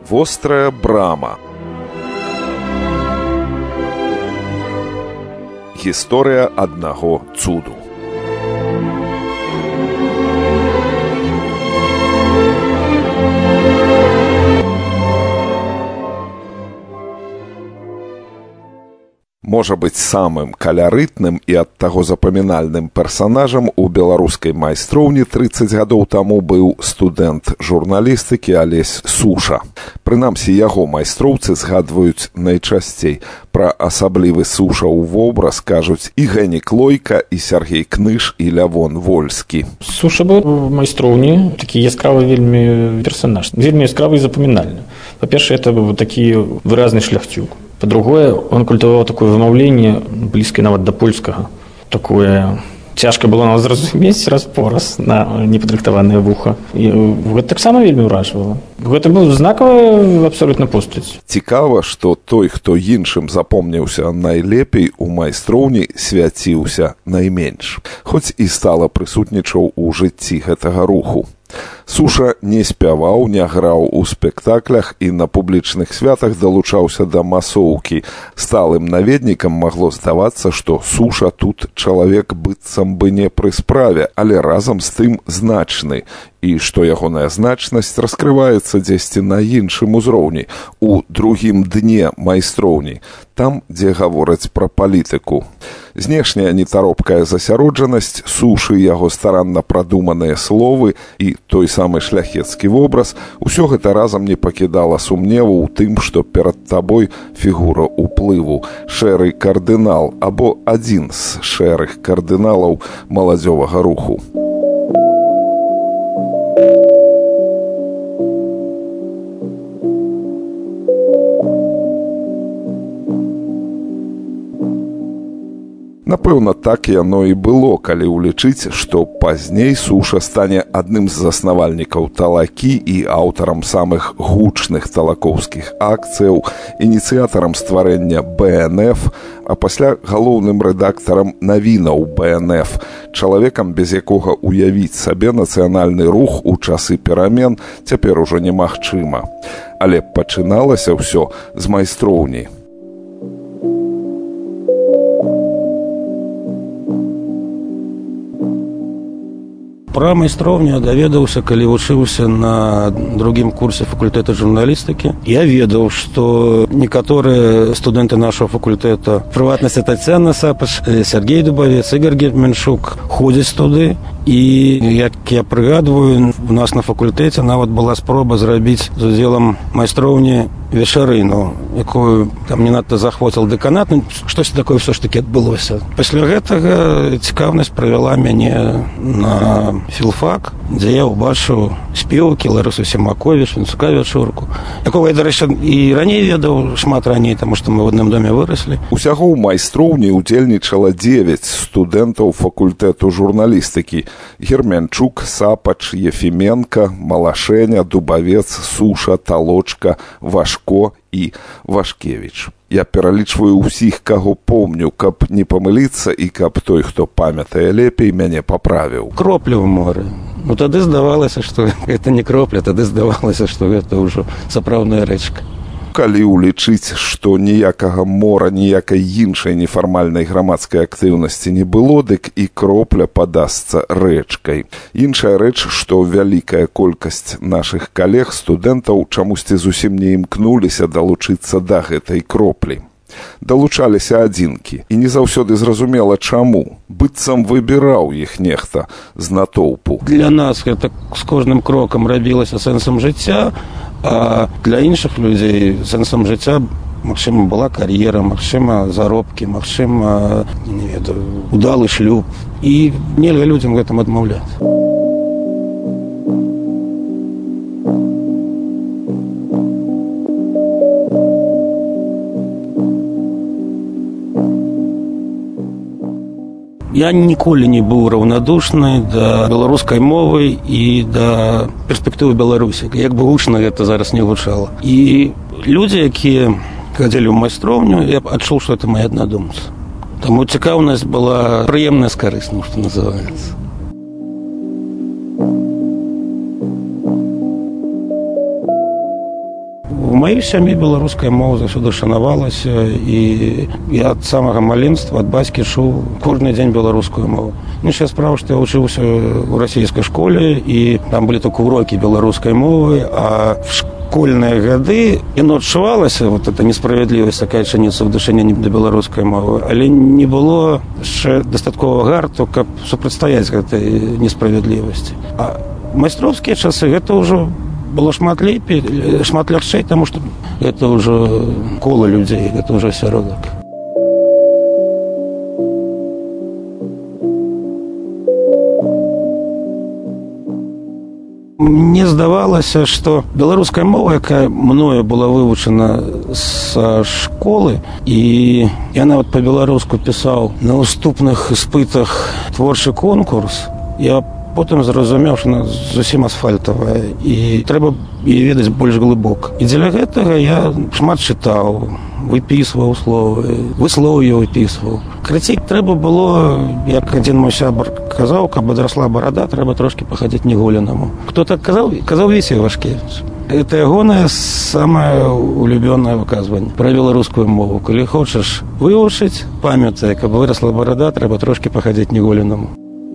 Вострая брама. Гісторыя аднаго цуду. Можа быць самым каларытным і ад таго запамінальным персанажам у беларускай майстроўні 30 гадоў таму быў студэнт журналістыкі Алесь Суша. Прынамсі, яго майстроўцы згадваюць найчасцей. Пра асаблівы Сушаў вобраз кажуць і Генік Лойка, і Сергей Кныш, і Лявон Вольскі. Суша быў у майстроўні такі яскравы вельмі персанаж, вельмі яскравы і запамінальны. Па-першае, это быў такі выразны шляхцюк. По-другое, он культываваў такое вымаўленне, блізкае нават да польскага. Такое цяжка было нам зразумець раз-пораз на непадрыхтаванае вуха. І гэта таксама вельмі ўражвала. Гэта быў знакавая абсалютна постаць. Цікава, што той, хто іншым запомніўся найлепей, у майстроўні свяціўся найменш. Хоць і стала прысутнічаў у жыцці гэтага руху. Суша не спяваў, не граў у спектаклях і на публічных святах далучаўся да масоўкі. Сталым наведнікам магло здавацца, што Суша тут чалавек быццам бы не пры справе, але разам з тым значны, і што ягоная значнасць раскрываецца дзесьці на іншым узроўні, у другім дне майстроўні, там, дзе гавораць пра палітыку. Знешняя нетаропкая засяроджанасць Сушы, яго старанна прадуманыя словы і той самы шляхецкі вобраз, усё гэта разам не пакідала сумневу ў тым, што перад табой фігура ўплыву, шэры кардынал або адзін з шэрых кардыналаў маладзёвага руху. Напэўна, так яно і было, калі ўлічыць, што пазней Суша стане адным з заснавальнікаў талакі і аўтарам самых гучных талакоўскіх акцыяў, ініцыятарам стварэння БНФ, а пасля галоўным рэдактарам навінаў БНФ, чалавекам, без якога уявіць сабе нацыянальны рух у часы перамен цяпер ужо немагчыма. Але пачыналася ўсё з майстроўні. Пра майстроўню даведаўся, калі вучыўся на другім курсе факультэта журналістыкі. Я ведаў, што некаторыя студэнты нашага факультэта, прыватнасці Тацяна Сапач, Сергей Дубавец, Ігор Гетманчук, ходзяць туды. І, як я прыгадваю, у нас на факультэце нават была спроба зрабіць з удзелам майстроўні вечарыну, якую там не надта захвоціл дэканат, штось такое ўсё ж такі адбылося. Пасля гэтага цікаўнасць прывяла мяне на філфак, дзе я ўбачыў спевакі Ларысу Семаковіч, Вінцука Вячурку, якога я, дарэчы, і раней ведаў, шмат раней, таму што мы ў адным доме выраслі. Усяго ў майстроўні ўдзельнічала 9 студэнтаў факультэту журналістыкі. Германчук, Сапач, Ефіменка, Малашэня, Дубавец, Суша, Талочка, Вашко і Вашкевіч. Я пералічваю ўсіх, каго помню, каб не памыліцца і каб той, хто памятае лепей, мяне паправіў. Кропля ў моры. Ну тады здавалася, што гэта не кропля, тады здавалася, што гэта ўжо сапраўдная рэчка. Калі ўлічыць, што ніякага мора, ніякай іншай нефармальнай грамадскай актыўнасці не было, дык і кропля падасца рэчкай. Іншая рэч, што вялікая колькасць нашых калег, студэнтаў, чамусьці зусім не імкнуліся далучыцца да гэтай кроплі. Далучаліся адзінкі, і не заўсёды зразумела чаму. Быццам выбіраў іх нехта з натоўпу. Для нас гэта з кожным крокам рабілася сэнсам жыцця, а для іншых людзей сэнсам жыцця, магчыма, была кар'ера, магчыма, заробкі, магчыма, не ведаю, удалы шлюб. І нельга людзям гэтым адмаўляць. Я ніколі не быў раўнадушны да беларускай мовы і да перспектывы Беларусі, як бы гучна гэта зараз не гучала. І людзі, якія хадзілі ў майстроўню, я адчуў, што гэта мае аднадумцы. Таму цікаўнасць была прыемная з карысным, што называецца. маёй сям'і беларуская мова заўсёды шанавалася, і я ад самага маленства, ад бацькі чуў кожны дзень беларускую мову. Іншая справа, што я вучыўся ў расійскай школе, і там былі толькі урокі беларускай мовы, а в школьныя гады яно адчувалася, вот эта несправядлівасць, такая чыніцца ў дачыненні да беларускай мовы, але не было яшчэ дастаткова гарту, каб супрацьстаяць гэтай несправядлівасці. А майстроўскія часы гэта ўжо было шмат лепей, шмат лягчэй, таму што гэта ўжо кола людзей, гэта ўжо асяродак. Мне здавалася, што беларуская мова, якая мною была вывучана са школы, і я нават па-беларуску пісаў на ўступных іспытах творчы конкурс, я потым зразумеў, што она зусім асфальтавая, і трэба яе ведаць больш глыбока. І дзеля гэтага я шмат чытаў, выпісваў словы, выслоўе выпісваў. Крыцей трэба было, як адзін мой сябар казаў, каб адрасла барада, трэба трошкі пахадзіць неголенаму. Хто так казаў? Казаў Віцей Вашкевіч. Это ягонае самае улюбёнае выказванне пра беларускую мову. Калі хочаш вывучыць, памятай, каб вырасла барада, трэба трошкі пахадзіць неголенаму.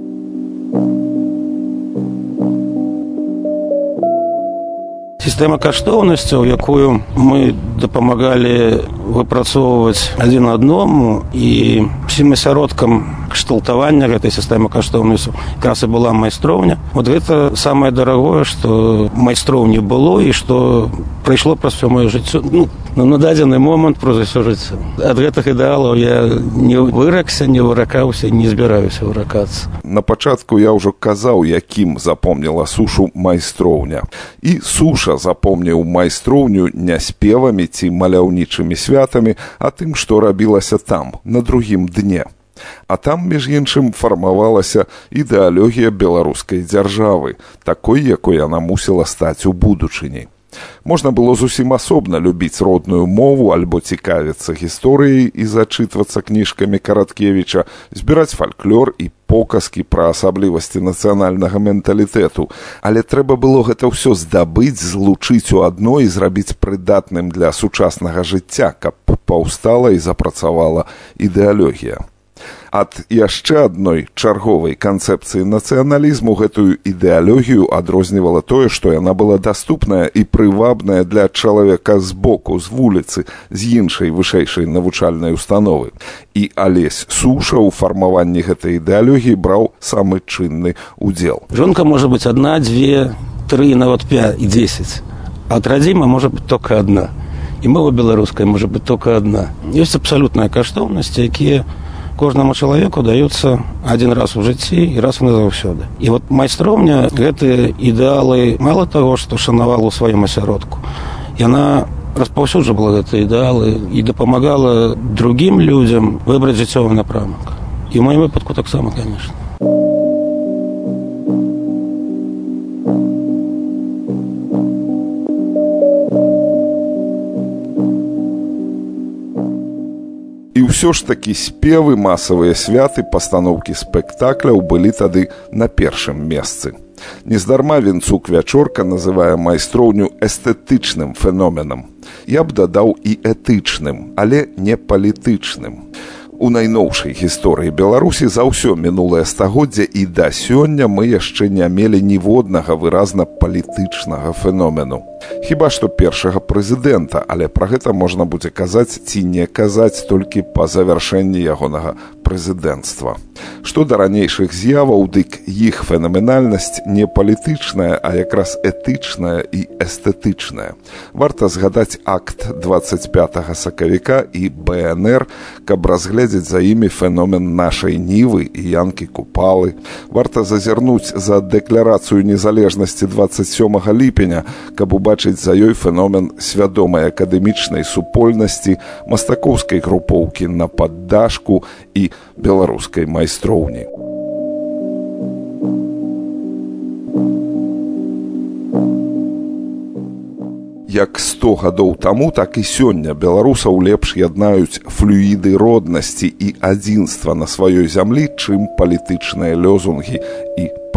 Сістэма каштоўнасцяў, якую мы дапамагалі выпрацоўваць адзін аднаму, і усім асяродкам кшталтавання гэтай сістэмы каштоўнасцяў якраз і была майстроўня. Вот гэта самае дарагое, што майстроўні было і што прайшло праз усё маё жыццё. На дадзены момант праз усё жыццё. Ад гэтых ідэалаў я не выракся, не выракаўся, не збіраюся выракацца. На пачатку я ўжо казаў, якім запомніла сушу майстроўня. І суша запомніў майстроўню не спевамі ці маляўнічымі святамі, а тым, што рабілася там, на другім дне. А там, між іншым, фармавалася ідэалогія беларускай дзяржавы, такой, якой яна мусіла стаць у будучыні. Можна было зусім асобна любіць родную мову альбо цікавіцца гісторыяй і зачытвацца кніжкамі Караткевіча, збіраць фальклор і показкі пра асаблівасці нацыянальнага менталітэту. Але трэба было гэта ўсё здабыць, злучыць у адно і зрабіць прыдатным для сучаснага жыцця, каб паўстала і запрацавала ідэалогія. Ад яшчэ адной чарговай канцэпцыі нацыяналізму гэтую ідэалогію адрознівала тое, што яна была даступная і прывабная для чалавека збоку, з вуліцы, з іншай вышэйшай навучальнай установы. І Алесь Суша ў фармаванні гэтай ідэалогіі браў самы чынны удзел. Жонка можа быць адна, дзве, тры, нават 5 і 10. А ад радзіма можа быць толькі адна. І мова беларуская можа быць толькі адна. Ёсць абсалютныя каштоўнасці, якія кожнаму чалавеку даюцца адзін раз у жыцці і раз назаўсёды. І вот майстроўня гэтыя ідэалы мала таго, што шанавала ў сваім асяродку. Яна распаўсюджвала гэтыя ідэалы і дапамагала другім людзям выбраць жыццёвы напрамак. І ў маім выпадку таксама, конечно. І ўсё ж такі спевы, масавыя святы, пастаноўкі спектакляў былі тады на першым месцы. Нездарма Вінцук Вячорка называе майстроўню эстэтычным феноменам. Я б дадаў і этычным, але не палітычным. У найноўшай гісторыі Беларусі за ўсё мінулае стагоддзе і да сёння мы яшчэ не мелі ніводнага выразна палітычнага феномену. Хіба што першага прэзідэнта, але пра гэта можна будзе казаць ці не казаць толькі па завяршэнні ягонага прэзідэнцтва. Што да ранейшых з'яваў, дык іх фенаменальнасць не палітычная, а якраз этычная і эстэтычная. Варта згадаць акт 25 сакавіка і БНР, каб разгледзець за імі феномен нашай Нівы і Янкі Купалы. Варта зазірнуць за дэкларацыю незалежнасці 27 ліпеня, каб убачыць за ёй феномен свядомай акадэмічнай супольнасці, мастакоўскай групоўкі на паддашку і беларускай майстроўні. Як 100 гадоў таму, так і сёння беларусаў лепш яднаюць флюіды роднасці і адзінства на сваёй зямлі, чым палітычныя лёзунгі і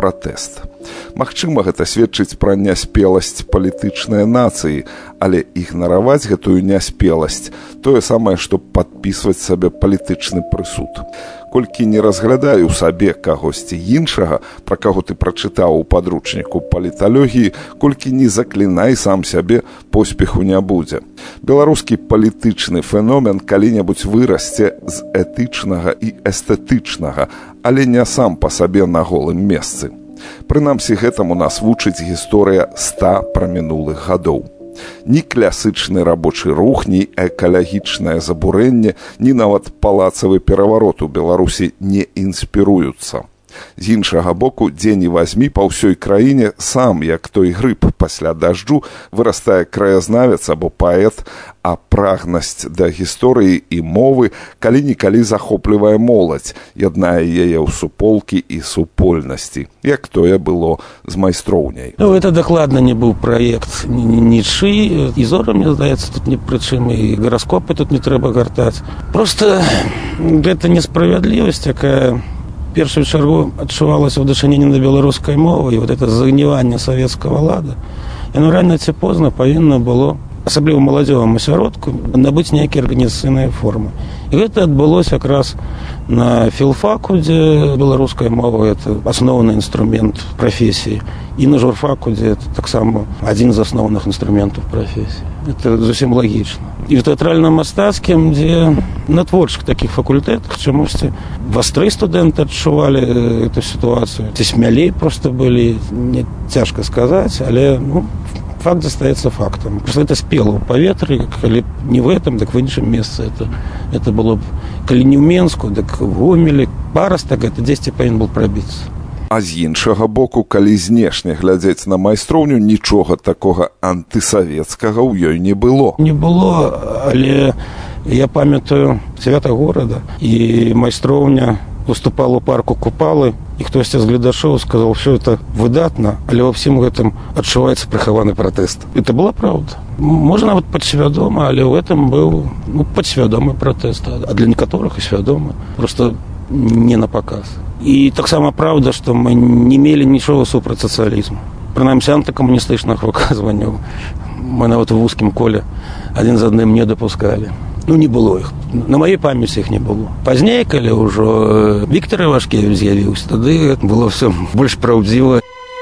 пратэст. Магчыма, гэта сведчыць пра няспеласць палітычнай нацыі, але ігнараваць гэтую няспеласць тое самае, што падпісваць сабе палітычны прысуд. Колькі не разглядай у сабе кагосьці іншага, пра каго ты прачытаў у падручніку паліталогіі, колькі не заклінай сам сябе, поспеху не будзе. Беларускі палітычны феномен калі-небудзь вырасце з этычнага і эстэтычнага, але не сам па сабе на голым месцы. Прынамсі, гэтаму нас вучыць гісторыя 100 прамінулых гадоў. Ні класычны рабочы рух, ні экалагічнае забурэнне, ні нават палацавы пераварот у Беларусі не інспіруюцца. З іншага боку, дзе ні вазьмі, па ўсёй краіне сам, як той грыб пасля дажджу, вырастае краязнавец або паэт, а прагнасць да гісторыі і мовы калі-нікалі захоплівае моладзь, яднае яе ў суполкі і супольнасці, як тое было з майстроўняй. Ну, это дакладна не быў праект нічый, і Зора, мне здаецца, тут ні пры чым, і гараскопы тут не трэба гартаць. Просто гэта несправядлівасць, якая першую чаргу адчувалася ў дачыненні да беларускай мовы, і вот это загніванне савецкага лада, яно рана ці позна павінна было, асабліва маладзёваму асяродку, набыць нейкія арганізацыйныя формы. І гэта адбылося якраз на філфаку, дзе беларуская мова – это асноўны інструмент прафесіі, і на журфаку, дзе это таксама адзін з асноўных інструментаў прафесіі. Это зусім лагічна. І в тэатральна-мастацкім, дзе на творчых такіх факультэтах чамусьці вастрэй студэнты адчувалі эту сітуацыю. Ці смялей проста былі, не цяжка сказаць, але факт застаецца фактам. Просто это спела ў паветры, калі не в этом, так в іншым месцы. Это было б, калі не ў Менску, так в Гомелі. Парастак гэта дзесьці павінен быў прабіцца. А з іншага боку, калі знешне глядзець на майстроўню, нічога такога антысавецкага ў ёй не было. Не было, але я памятаю свята горада, і майстроўня выступала ў парку Купалы, і хтосьці з гледачоў сказаў, все это выдатна, але ва ўсім гэтым адчуваецца прыхаваны пратэст. Это была правда. Можа, нават падсвядома, але ў гэтым быў падсвядомы пратэст, а для некаторых і свядомы. Просто не на показ. І таксама правда, што мы не мелі нічога супраць сацыялізму. Прынамсі, антыкамуністычных выказванняў мы нават у вузкім коле адзін з адным не дапускалі. Не было іх. На маёй памяці іх не было. Пазней, калі ўжо Віктор Івашкевіч з'явіўся, тады было все больш праўдзіва.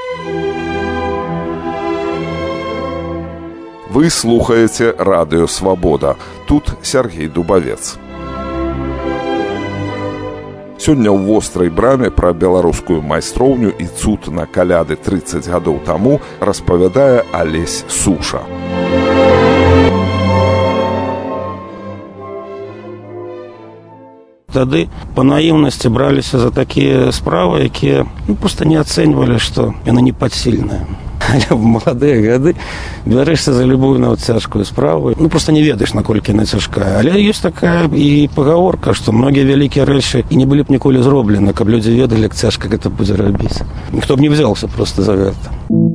Вы слухаеце Радыё Свабода. Тут Сергей Дубавец. Сёння ў вострай браме пра беларускую майстроўню і цуд на каляды 30 гадоў таму распавядае Алесь Суша. Тады па наіўнасці браліся за такія справы, якія проста не ацэньвалі, што яны непадсільныя. Але в маладыя гады бярэшся за любую нават цяжкую справу. Проста не ведаеш, наколькі яна цяжкая. Але ёсць такая і пагаворка, што многія вялікія рэчы і не былі б ніколі зроблены, каб людзі ведалі, як цяжка гэта будзе рабіць. Ніхто б не взяўся проста за гэта.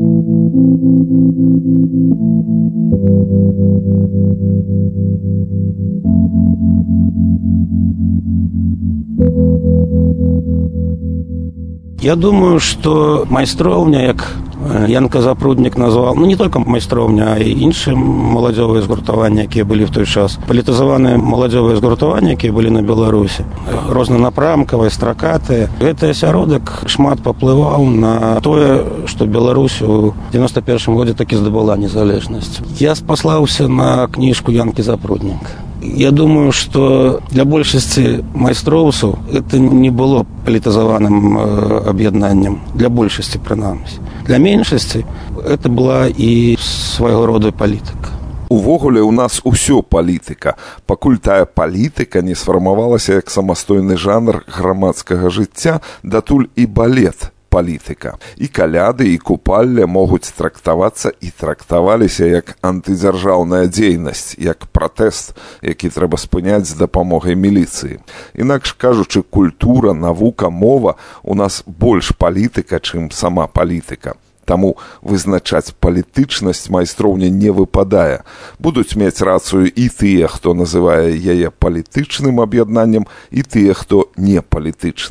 Я думаю, што майстроўня, як Янка Запруднік назвал, не толькі майстроўня, а і іншыя маладзёвыя згуртаванні, якія былі в той час. Палітызаваныя маладзёвыя згуртаванні, якія былі на Беларусі, рознанапрамкавыя, стракатыя. Гэты асяродак шмат паплываў на тое, што Беларусь у 91-м годзе такі здабыла незалежнасць. Я спаслаўся на кніжку Янкі Запрудніка. Я думаю, што для большасці майстроўцаў это не было палітызаваным аб'яднаннем, для большасці прынамсі. Для меншасці это была і свайго роду палітыка. Увогуле у нас усё палітыка, пакуль тая палітыка не сфармавалася як самастойны жанр грамадскага жыцця, датуль і балет палітыка. І каляды, і купалле могуць трактавацца і трактаваліся як антыдзяржаўная дзейнасць, як пратэст, які трэба спыняць з дапамогай міліцыі. Інакш кажучы, культура, навука, мова у нас больш палітыка, чым сама палітыка. Таму вызначаць палітычнасць майстроўня не выпадае. Будуць мець рацыю і тыя, хто называе яе палітычным аб'яднаннем, і тыя, хто не палітычным.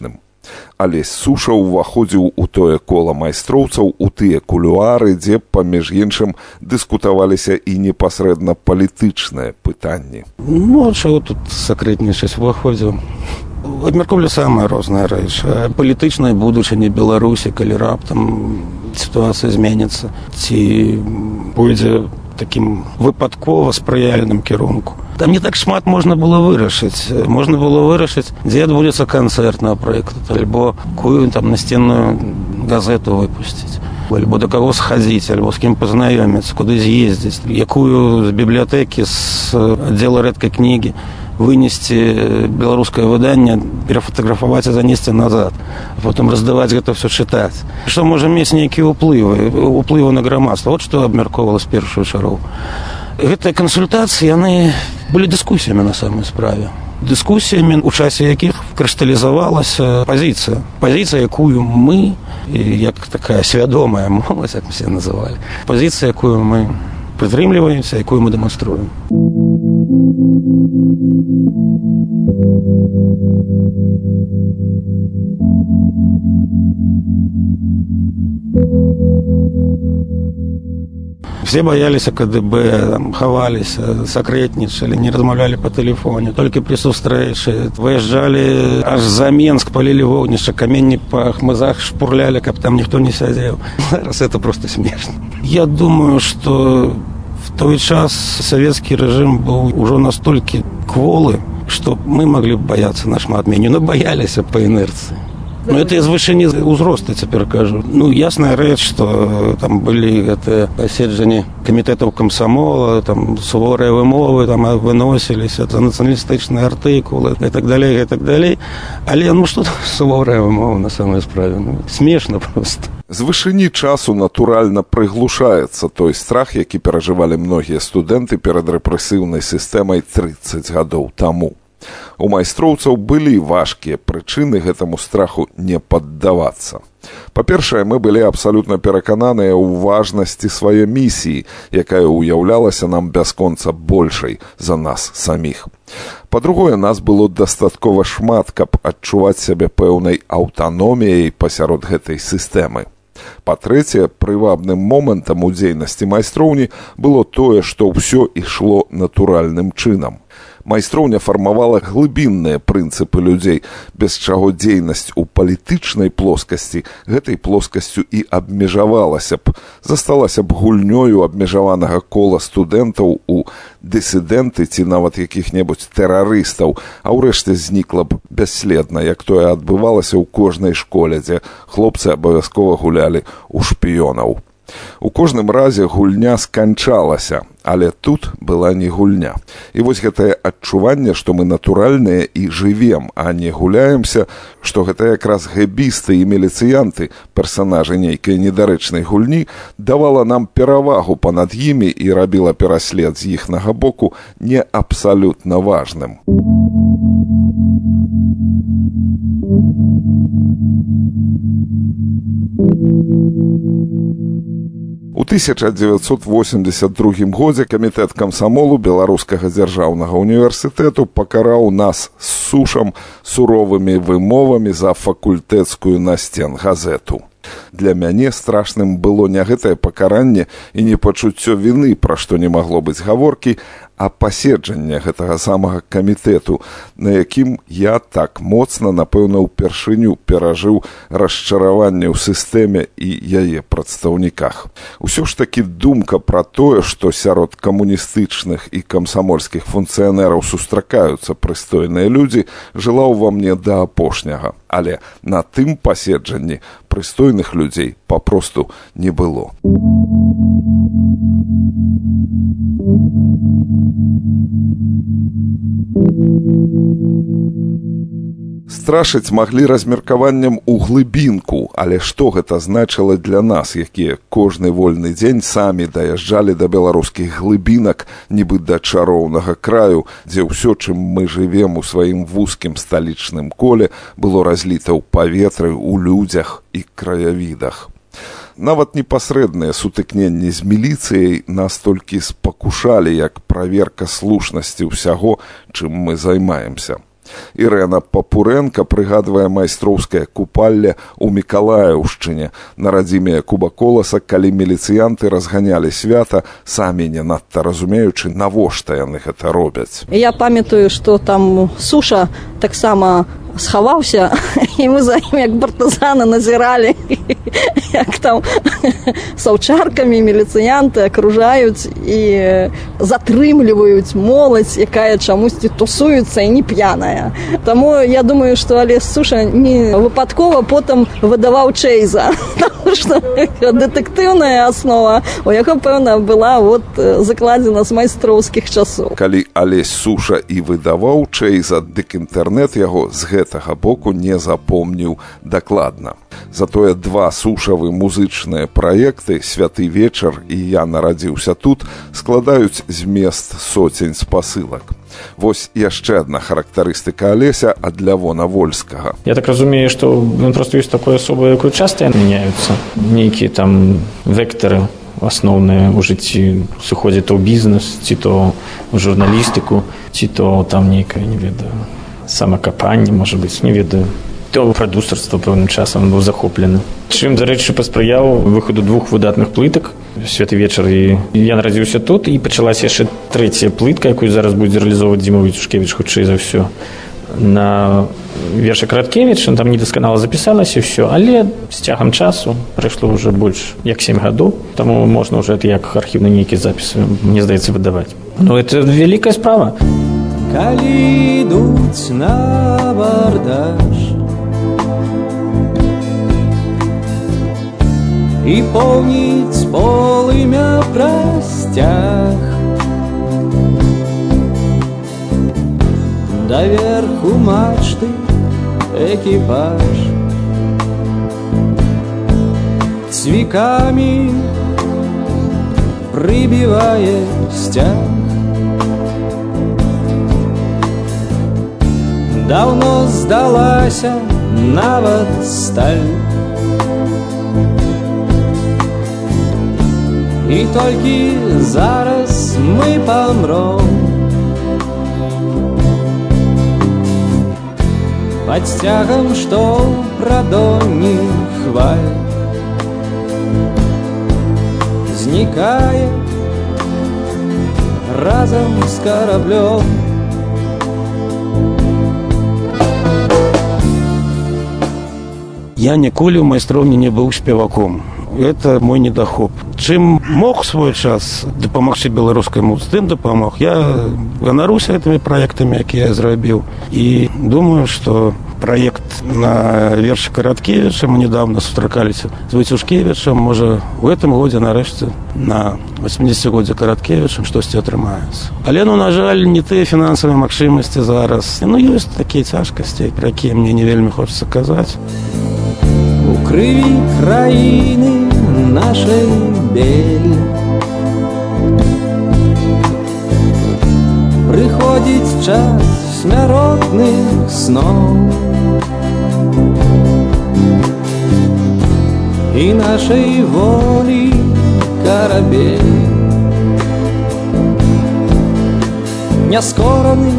Алесь Суша ўваходзіў у тое кола майстроўцаў, у тыя кулуары, дзе, паміж іншым, дыскутаваліся і непасрэдна палітычныя пытанні. Ну, а чаго тут сакрэтнічаць? Уваходзіў. Абмяркоўвалі самыя розныя рэчы. Палітычнай будучыні Беларусі, калі раптам сітуацыя зменіцца, ці пойдзе такім выпадкова спрыяльным кірунку. Там не так шмат можна было вырашыць. Можна было вырашыць, дзе адбудзецца канцэрт, напрыклад, альбо какую там насценную газету выпусціць, альбо да каго схадзіць, альбо з кім пазнаёміцца, куды з'ездзіць, якую з бібліятэкі, з аддзела рэдкай кнігі вынесці беларускае выданне, перафотаграфаваць і занесці назад, а потым раздаваць гэта ўсё чытаць. Што можа мець нейкія ўплывы на грамадства. Вот што абмяркоўвалася першую чаргу. Гэтыя кансультацыі, яны былі дыскусіямі на самай справе. Дыскусіямі, у часе якіх крышталізавалася пазіцыя. Пазіцыя, якую мы, як такая свядомая моладзь, як мы себе называлі, пазіцыя, якую мы прытрымліваемся, якую мы дэманструем. Все боялись КДБ, ховались, секретничали, не размовляли по телефону. Только при сустрэчы выезжали аж за Менск, полили вогнище, каменьи по хмызах шпурляли, как там никто не сидел. Зараз это просто смешно. Я думаю, что в той час советский режим был уже настолько кволый, что мы могли бы бояться нашмат менее, но боялись по инерции. Но это из вышыні ўзросту цяпер кажу. Ну, ясная рэч, што там былі гэтыя паседжанні камітэтаў камсамола, там суворыя вымовы там выносіліся, нацыяналістычныя артыкулы і так далей, і так далей. Але ну што суворая вымова на самой справе? Ну, смешна проста. З вышыні часу натуральна прыглушаецца той страх, які перажывалі многія студэнты перад рэпрэсіўнай сістэмай 30 гадоў таму. У майстроўцаў былі важкія прычыны гэтаму страху не паддавацца. Па-першае, мы былі абсалютна перакананыя ў важнасці сваёй місіі, якая ўяўлялася нам бясконца большай за нас саміх. Па-другое, нас было дастаткова шмат, каб адчуваць сябе пэўнай аўтаноміяй пасярод гэтай сістэмы. Па-трэцяе, прывабным момантам у дзейнасці майстроўні было тое, што ўсё ішло натуральным чынам. Майстроўня фармавала глыбінныя прынцыпы людзей, без чаго дзейнасць у палітычнай плоскасці гэтай плоскасцю і абмежавалася б, засталася б гульнёю абмежаванага кола студэнтаў у дысідэнты ці нават якіх-небудзь тэрарыстаў, а ўрэшце знікла б бясследна, як тое адбывалася ў кожнай школе, дзе хлопцы абавязкова гулялі ў шпіёнаў. У кожным разе гульня сканчалася, але тут была не гульня. І вось гэтае адчуванне, што мы натуральныя і жывем, а не гуляемся, што гэта якраз гэбісты і міліцыянты, персанажы нейкай недарэчнай гульні, давала нам перавагу панад імі і рабіла пераслед з іхнага боку не абсалютна важным. У 1982 годзе камітэт камсамолу Беларускага дзяржаўнага універсітэту пакараў нас з Сушам суровымі вымовамі за факультэцкую насцен газету. Для мяне страшным было не гэтае пакаранне і не пачуццё віны, пра што не магло быць гаворкі, а паседжанне гэтага самага камітэту, на якім я так моцна, напэўна, упершыню перажыў расчараванне ў сістэме і яе прадстаўніках. Усё ж такі думка пра тое, што сярод камуністычных і камсамольскіх функцыянераў сустракаюцца прыстойныя людзі, жыла ўва мне да апошняга. Але на тым паседжанні прыстойных людзей папросту не было. Страшыць маглі размеркаваннем у глыбінку, але што гэта значыла для нас, якія кожны вольны дзень самі даязджалі да беларускіх глыбінак, нібы да чароўнага краю, дзе ўсё, чым мы жывем у сваім вузкім сталічным коле, было разліта ў паветры, у людзях і краявідах. Нават непасрэдныя сутыкненні з міліцыяй нас толькі спакушалі як праверка слушнасці ўсяго, чым мы займаемся. Ірена Папуренка прыгадвае майстроўскае купалле ў Мікалаеўшчыне на радзіме Куба Коласа, калі міліцыянты разганялі свята, самі не надта разумеючы, навошта яны гэта робяць. Я памятаю, што там суша таксама схаваўся, і мы за ім, як партызаны, назіралі, як там з аўчаркамі міліцыянты акружаюць і затрымліваюць моладзь, якая чамусьці тусуецца і не п'яная. Таму я думаю, што Алесь Суша не выпадкова потым выдаваў Чэйза, таму што дэтэктыўная аснова у яго, пэўна, была закладзена з майстроўскіх часоў. Калі Алесь Суша і выдаваў Чэйза, дык інтэрнэт яго з гэтага боку не запомніў дакладна. Затое два сушавы музычныя праекты «Святы вечар» і «Я нарадзіўся тут» складаюць змест соцень спасылак. Вось яшчэ адна характарыстыка Алеся ад Лявона Вольскага. Я так разумею, што ён проста ёсць такой асобай, якой часта мяняюцца. Нейкія там вектары асноўныя ў жыцці, сыходзяць то ў бізнес, ці то ў журналістыку, ці то там нейкае, не ведаю, самакапанне, можа быць, не ведаю. То прадюсарства пэўным часам быў захоплены. Чым, дарэчы, паспрыяў выхаду двух выдатных плытак «Святы вечар» і «Я нарадзіўся тут», і пачалася яшчэ трэцяя плытка, якую зараз будзе рэалізоўваць Дзіма Віцюшкевіч, хутчэй за ўсё, на вершы Караткевіча. Там недасканала запісалася ўсё, але з цягам часу прайшло ўжо больш як 7 гадоў, таму можна ўжо это як архіўны нейкі запіс, мне здаецца, выдаваць. Ну, это вялікая справа. Калі ідуць на абардаж і поўніць полымя прасцяг, даверху мачты экіпаж цвікамі прыбівае сцяг. Даўно здалася нават сталь, і толькі зараз мы памром пад сцягам, што ў прадоні хваль знікае разам з караблём. Я ніколі ў майстроўні не быў спеваком. Это мой недахоп. Чым мог свой час дапамагчы беларускай музыцы, тым дапамог. Я ганаруся гэтымі праектамі, якія я зрабіў. І думаю, што праект на вершы Караткевіча, мы недавно сустракаліся з Віцюшкевічам, можа, у гэтым годзе, нарэшце, на 80-годзе Караткевічам штосьці атрымаецца. Але, на жаль, не тыя фінансавыя магчымасці зараз. Ёсць такія цяжкасці, пра якія мне не вельмі хочацца казаць. У крыві краіны нашай бель прыходзіць час смяротных сноў, і нашай волі карабель няскораны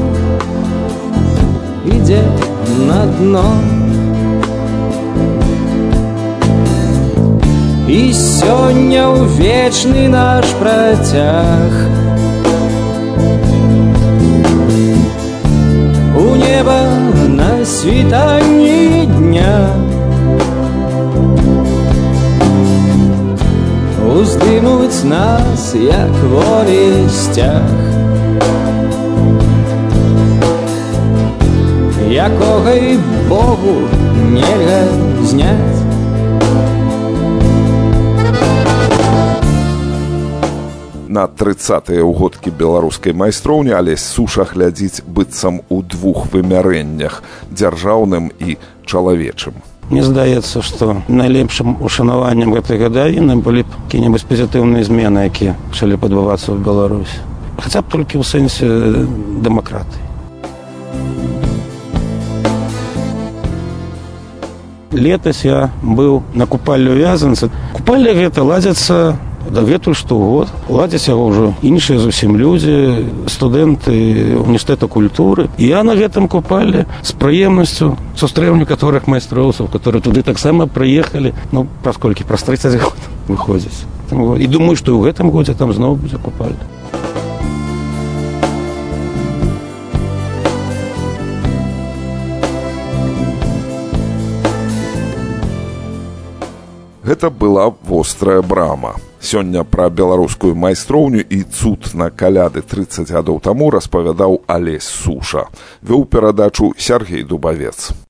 ідзе на дно. І сёння ў вечны наш працяг у неба на світанні дня уздымуць нас, як волі сцяг, якога і Богу нельга зняць. На 30-е ўгодкі беларускай майстроўні Алесь Суша глядзіць быццам у двух вымярэннях – дзяржаўным і чалавечым. Мне здаецца, што найлепшым ушанаваннем гэтай гадавіны былі б якія-небудзь пазітыўныя змены, якія пачалі адбывацца ў Беларусі. Хаця б толькі ў сэнсе дэмакратыі. Летась я быў на купалле ў Вязанцы. Купалле гэта ладзяцца Дагэтуль штогод ладзяць яго ўжо іншыя зусім людзі, студэнты універсітэта культуры. І я на гэтым купале з прыемнасцю сустрэў некаторых майстроўцаў, которые туды таксама прыехалі, праз колькі? Праз 30 год выходзіць. І думаю, што і ў гэтым годзе там зноў будзе купальня. Гэта была вострая брама. Сёння пра беларускую майстроўню і цуд на каляды 30 гадоў таму распавядаў Алесь Суша. Вёў перадачу Сергей Дубавец.